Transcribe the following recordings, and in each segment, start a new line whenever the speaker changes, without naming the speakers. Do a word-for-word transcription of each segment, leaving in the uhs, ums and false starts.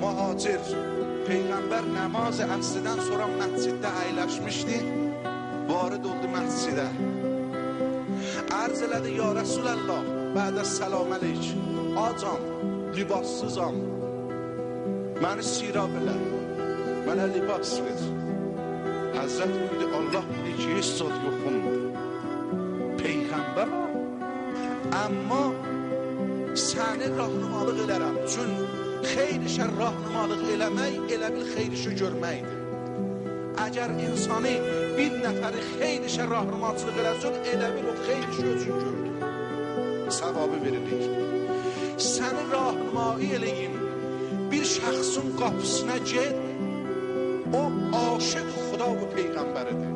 Muhacir Peygamber namaz asrdan sonra məsciddə əyləşmişdi. Varid oldu məscidə. Arz elədi ya Resulallah, bədə salam əleyk. Acam, libassızam. Məni sirab elə. Mənə libas ver. Həzrət buyurdu, Allah bilir ki, heç zat yoxumdur. Peygamber amma səni rahnumalıq elərəm. Çün xeyr işə rahnumalıq eləmək, elə bil xeyr işi görməkdir. Əgər insanı bir nəfəri xeyr işə rahnumalçılıq eləsin, elə bil o xeyr işi özün gördür. Savabı verilir. Səni rahnumali eləyim, bir şəxsin qapısına get, o aşıq Xuda və Peyğəmbəridir.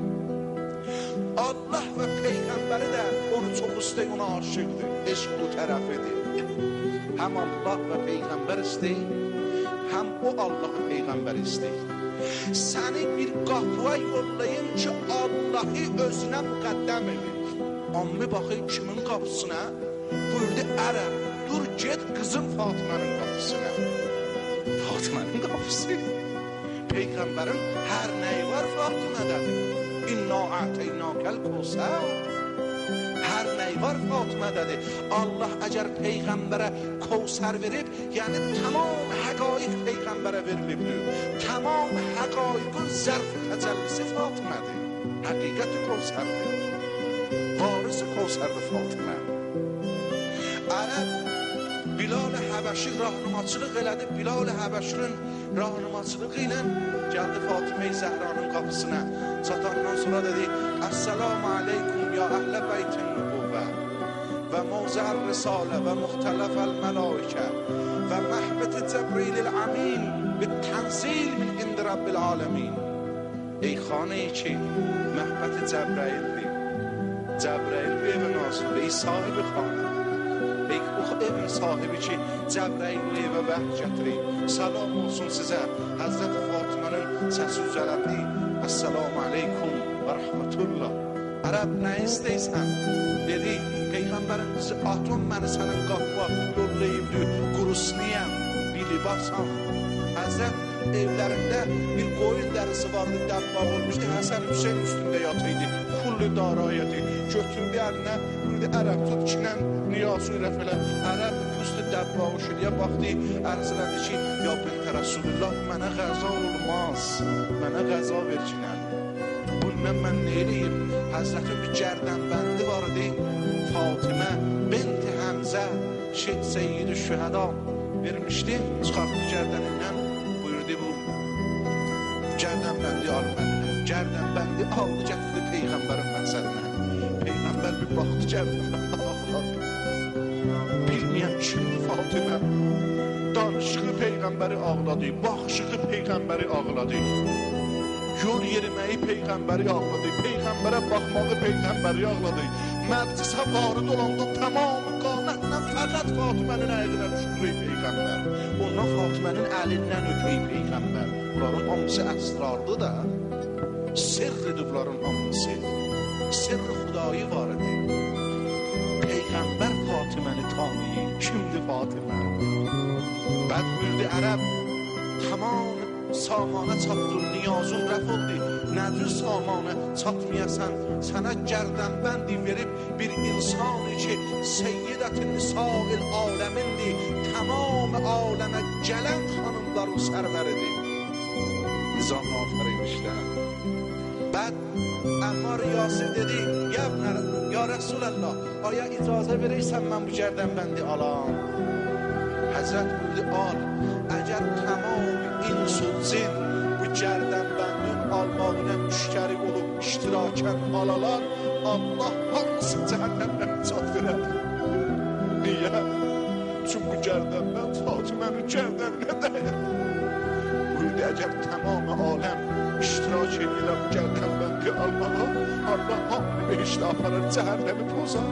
Allah və Peyğəmbəri də onu çox istəyir, ona aşıqdır. Eşq bu tərəfidir. Həm Allah və Peyğəmbər istəyir, həm o Allah və Peyğəmbər istəyir. Səni bir qapıya yollayın ki, Allah'ı özünə müqəddəm edir. Amma baxın kimin qapısına? Buyurdu, ərəb, dur get qızım Fatimənin qapısına. Fatimənin qapısı. Peyğəmbərin hər nəyi var Fatimədədir. İnna a'teynâkel kevser. Hər nəyi var Fatimədədir. Allah əgər Peyğəmbərə Kevser verib, yəni tamam həqaiq Peyğəmbərə verilibdir. Tamam həqaiqin zərf təcəllisi Fatimədir. Həqiqəti Kevserdir. Varisi Kevserdir Fatimə. Ərəb Bilal Həbəşi rahnumaçılıq elədi. Bilal Həbəşinin rahnumaçılığı ilə gəldi Fatimə-i Zəhranın qapısına. Çatandan sonra dedi, Əssəlamu aleykum ya əhlə beytin nübüvvə və mavzə'r risalə və müxtələfəl mələikə və məhbəti Cəbril əmin və tənzil min indi Rabbil aləmin. Ey xanəyi ki, məhbəti Cəbraildir. Cəbrail bir evin nazırdır, ey sahibi xanə. Ey o evin sahibi ki, Cəbrail evə vəh gətirir. Salam olsun sizə, Həzrət Fatimənin səsi üzələndi. Əssəlamu aleykum və rəhmətullah. Ərəb nə istəysən? Dedi, Peyğəmbərin bizi atom məni sənin qapıva yollayıbdır. Qurusliyəm, bir libasam. Həzrət evlərində bir qoyun dərisi vardı, dəbbaq olmuşdu. Həsən Hüseyin üstündə yatıydı, kullu darayədi. Götürdü əlinə, buyurdu, ərəb tut kinən, niyazı rəf elə. Ərəb üstü dəbbaq şüdüyə baxdı, ərz elədi ki, ya bəntə Rasulullah, mənə qəza olmaz, mənə qəza ver kinən. Bununla mən nə eləyim? Həzrətin bir gərdənbəndi var idi, Fatimə binti Həmzə, Şeyh Seyyid-i Şühəda vermişdi, çıxartdı gərdənindən, buyurdu bu gərdənbəndi al məndən. Gərdənbəndi aldı, gətirdi Peyğəmbərin mənsədinə. Peyğəmbər bir baxdı gərdənbəndi ağladı. Bilməyəm kimdir Fatimə. Danışığı Peyğəmbəri ağladı, baxışığı Peyğəmbəri ağladı. Yol yeriməyi Peyğəmbəri ağladı, Peyğəmbərə baxmağı Peyğəmbəri ağladı. Məclisə varid olanda tamamı qamətlə fəqət Fatimənin əlinə düşdürür Peyğəmbər. Ondan Fatimənin əlindən ötüyü Peyğəmbər. Bunların hamısı əsrardır da, sirridir bunların hamısı. Sirri Xudayı var idi. Peyğəmbər Fatiməni tanıyır, kimdir Fatimə? Bəd buyurdu, ərəb, tamam samana çatdın, niyazın rəf oldu. Nədir samana çatmayasan, sənə gərdənbəndi verib bir insanı ki, Seyyidət-i Nisa'il aləmindir, tamam aləmə gələn xanımların sərvəridir. Nizam afərin işdə. Bəd Əmmar Yasir dedi, ya, ya Rəsulallah, aya icazə verəysən mən bu gərdənbəndi alam. Həzrət buyurdu, al, əgər tamam insu cin bu gərdənbəndin almağına müştəri olub iştirakən alalar, Allah hamısı cəhənnəmdən çat verər. Niyə? Çünki bu gərdənbənd Fatimənin gərdəninə dəyər. Buyurdu, əgər tamam aləm iştirak edirlər bu gərdənbəndi almağa, Allah hamını behişdə aparır, cəhənnəmi pozar.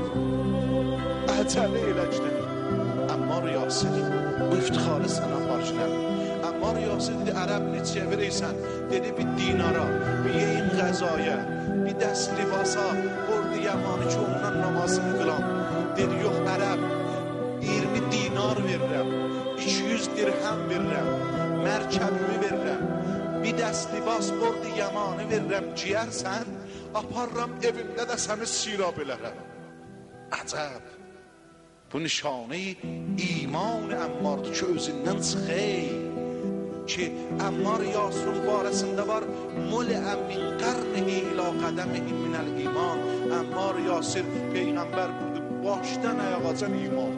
Əcəli eləcdir. Əmmar Yasir, bu iftixarı sənə xarcilər. Əmmar Yasir dedi, ərəb neçəyə verəysən? Dedi, bir dinara, bir yeyin qəzaya, bir dəst libasa, qordu yamanı ki, ondan namazını qılam. Dedi, yox ərəb, iyirmi dinar verirəm, iki yüz dirhəm verirəm. mərkəbimi verirəm. Bir dəst libas bordi yamanı verirəm, ciyərsən, aparram evimdə də səni sirab elərəm. Əcəb, bu nişanə iman Əmmardır ki, özündən çıxey ki, Əmmar Yasirun barəsində var, muli'ə min qarnihi ilə qədəmihi minəl iman. Əmmar Yasir Peyğəmbər budur, başdan ayağacan iman.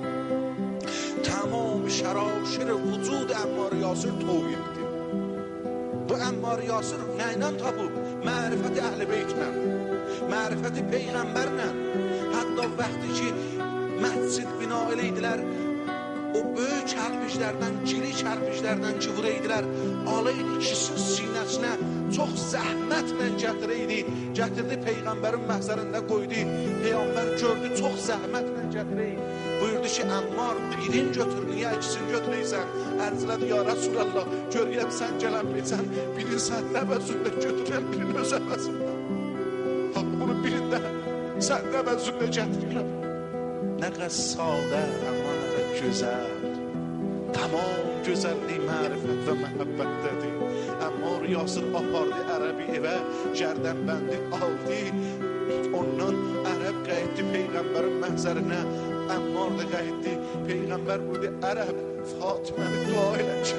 Tamam şəraşir vücud Əmmar Yasir toğiddir. Bu Əmmar Yasir nə ilə tapıb? Mərifət əhl-i beytlə, mərifət Peyğəmbərlə. Hətta vaxtı ki, məscid bina eləydilər, o böyük kərpiclərdən, gili kərpiclərdən ki, vuraydılar, alaydı ikisinin sinəsinə, çox zəhmətlə gətirəydi, gətirdi Peyğəmbərin məhzərində qoydu, Peyğəmbər gördü, çox zəhmətlə gətirəydi, buyurdu ki, Əmmar, birin götür, niyə ikisini götürəysən, ərzlədi, ya Rasulallah, görəyəm sən gələnməysən, birin sən nəvəzündə götürəm, birin öz əvəzündə, bunu birində sən nəvəzündə gətirirəm. Nə qəz sadə, amma nə qəz gözəl, tamam gözəllik, mərifət və məhəbbətdədir. Əmmar Yasir apardı ərəbi evə, gərdənbəndi aldı, ondan ərəb qayıtdı Peyğəmbərin məhzərinə, Əmmar da qayıtdı, Peyğəmbər buyurdu, ərəb Fatiməni dua elə ki,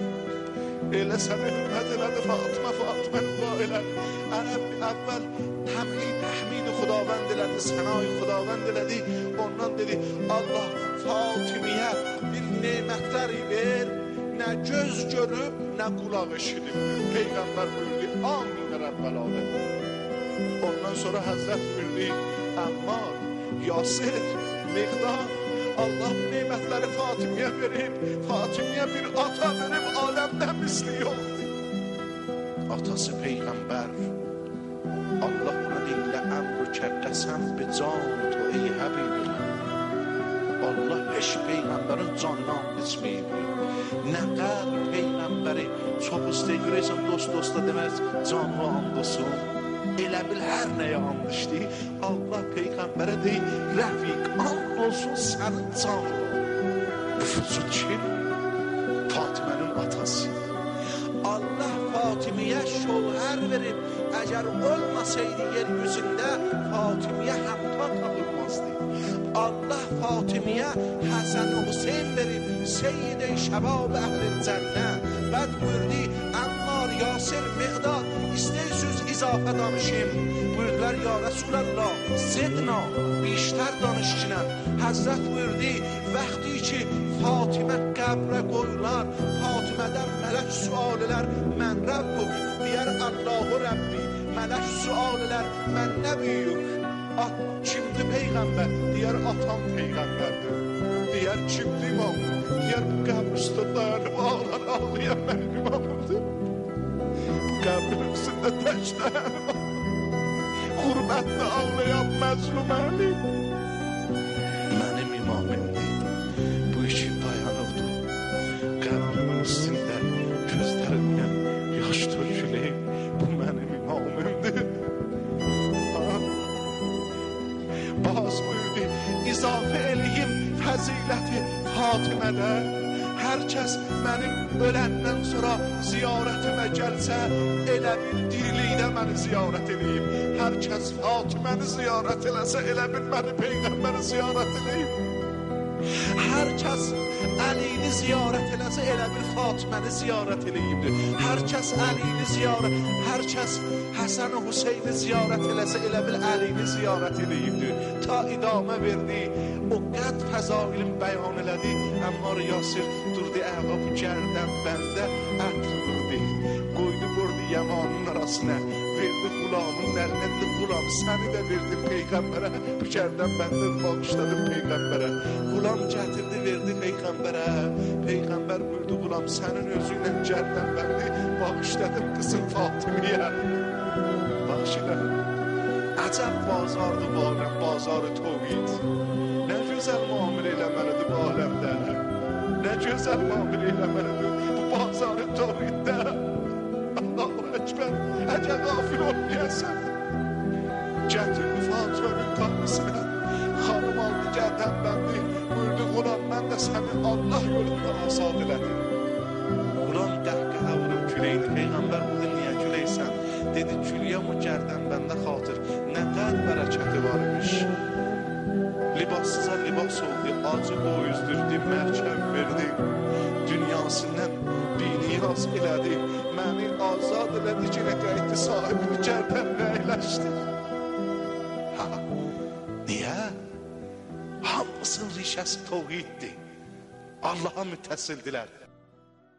elə sənə hürmət elədi Fatimə, Fatiməni dua elə. Ərəb əvvəl həmid, təhmid xudavənd elədi, sənay xudavənd elədi, ondan dedi, Allah Fatimiyə bir nemətləri ver, nə göz görüb, nə qulaq eşidib. Peyğəmbər buyurdu, amin Rəbbəl aləm. Ondan sonra Həzrət buyurdu, Əmmar, Yasir, Miqdad, Allah nemətləri Fatimiyə verib, Fatimiyə bir ata verib, aləmdə misli yoxdur. Atası Peyğəmbər, Allah ona deyilə, əmr kəqqəsən bi can to ey Həbibillah. Allah heç Peyğəmbərin canını and içməyib. Nə qəl Peyğəmbəri çox istəyirsən, dost dosta deməz, canlı and olsun. Elə bil hər nəyə and içdi. Allah Peyğəmbərə deyir, rəfiq, and olsun sənin canlı. Bu füzul kim? Fatimənin atası. Allah Fatimiyə şovhər verib, əgər olmasaydı yeryüzündə Fatimiyə həmta tapılmazdı. Allah Fatimiyə Həsən-i Hüseyin verib, Seyyid-i Şəbab əhl-i cənnə. Bəd buyurdu, Əmmar, Yasir, Miqdad, istəyirsiniz izafə danışım. Buyurdular, ya Rasulallah, zidna, بیشتر danışkinəm. Həzrət buyurdu, vaxtı ki Fatimə qəbrə qoyular, Fatimədən mələk sual elər, mən Rəbbuk, deyər Allahu Rəbbi, mələk sual elər, mən nə büyük? At, kimdir Peyğəmbər? Deyər, atam Peyğəmbərdir. Deyər, kimdir imam? Deyər, bu qəbr üstə dayanıb ağlar, ağlayan mənim imamımdır. Bu qəbrin üstündə tək dayanıb, qurbətlə ağlayan məzlum əlim. Mənim imamımdır. Bu iki dayanıbdır. Qəbrimin üstündə gözlərindən yaş töküləyim. Bu mənim imamımdır. Baz buyurdu, izafə eləyim fəziləti Fatimədə. Hər kəs mənim öləndən sonra ziyarətimə gəlsə, elə bil dirilikdə məni ziyarət eləyim. Hər kəs Fatiməni ziyarət eləsə, elə bil məni Peyğəmbəri ziyarət eləyim. Hər kəs Əlini ziyarət eləsə, elə bil Fatiməni ziyarət eləyimdir. Hər kəs Əlini ziyarət, hər kəs Həsən-i Hüseyni ziyarət eləsə, elə bil Əlini ziyarət eləyimdir. Ta idamə verdi, o qəd fəzailin bəyan elədi. Əmmar Yasir durdu əqa bu gərdən bəndə ət vurdu. Qoydu vurdu yamanın arasına, verdi qulamın əlinə, qulam səni də verdi Peyğəmbərə. Bu gərdən bəndə bağışladı Peyğəmbərə. Qulam gətirdi, verdi Peyğəmbərə. Peyğəmbər buyurdu, qulam sənin özüylə gərdən bəndi bağışladım qızım Fatimiyə. Bağışla. Əcəb bazardı bu aləm, bazarı tovhid. Nə gözəl muamil eləməlidir bu aləmdə. Nə gözəl muamil eləməlidir bu bazarı tovhiddə. Allahu Əkbər, əcə qafil olmayasın. Gətirdi Fatimənin qapısına, xanım aldı gərdən bəndi, buyurdu, qulam mən də səni Allah yolunda azad elədim. Qulam Adam qəhqəhə vurub küləyini. Peyğəmbər dedi, niyə küləysən? Dedi, küləyə o gərdənbəndə xatır. Nə qəd bərəkəti varmış. Libassıza libas oldu, acı boyuzdurdu, mərkəb verdi. Dünyasından biniyaz elədi. Məni azad elədi ki, nə qayıtdı sahibini gərdənlə əyləşdi. Ha, niyə? Hamısının rişəsi təvhiddir. Allaha müttəsildilər.